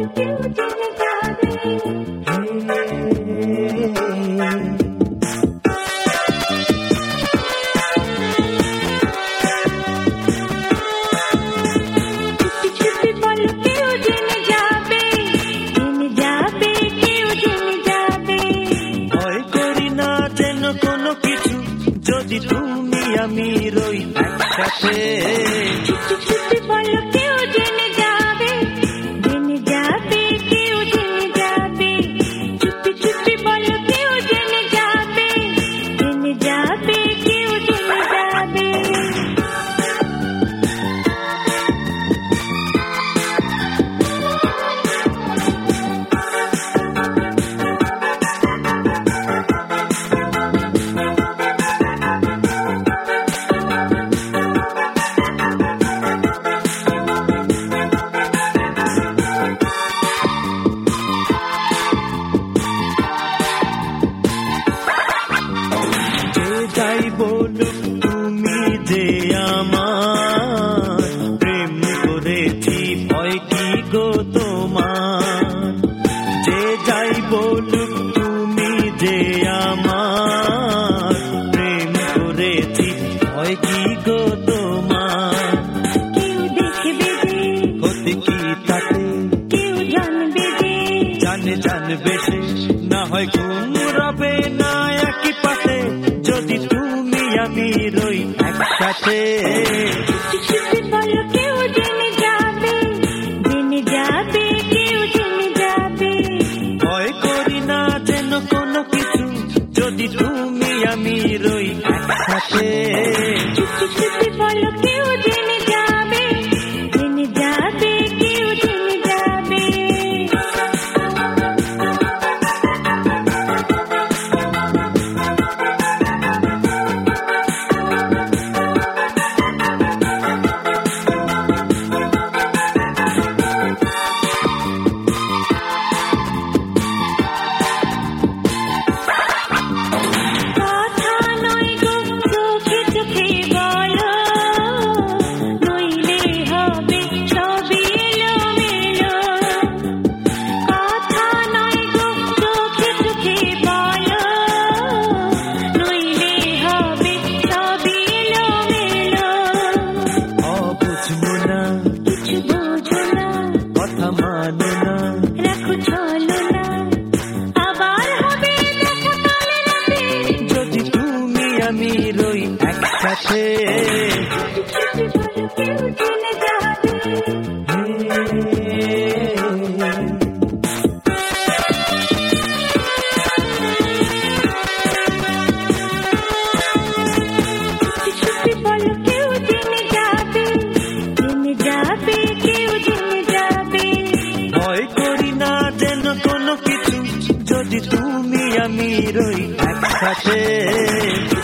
যদি তুমি আমি রই একসাথে চুপি চুপি বলো কেউ জেনে যাবে কেউ জেনে যাবে চুপি চুপি বলো কেউ জেনে যাবে কেউ জেনে যাবে যাই বলুক তুমি যে আমার প্রেম করেছি ভয় কি গো তোমার যে যাই বলুক তুমি যে আমার প্রেম করেছি ভয় কি গো তোমার কেউ দেখবে যে ক্ষতি কি তাতে কেউ জানবে যে জানবে সে না হয় ঘুম রবে না একই পাশে যদি তুমি আমি রই একসাথে চুপি চুপি বলো কেউ জেনে যাবে কেউ জেনে যাবে ভয় করি না যেন কোনো কিছু যদি তুমি আমি রই একসাথে চুপি চুপি বলো কেউ জেনে যাবে কেউ জেনে যাবে কথা নয় গো চোখে চোখে বলো নইলে হবে সবই এলোমেলো কথা নয় গো চোখে চোখে বলো নইলে হবে সবই এলোমেলো বুঝবো না কিছু বোঝো না কথা মানো না রাখো চলো না আবার হবে দেখা কালে রাতে যদি তুমি আমি রই একসাথে চুপি বলো কেউ জেনে যাবে চুপি বলো কেউ জেনে যাবে কেউ জেনে যাবে ভয় করি না যেন কোনো কিছু যদি তুমি আমি রই একসাথে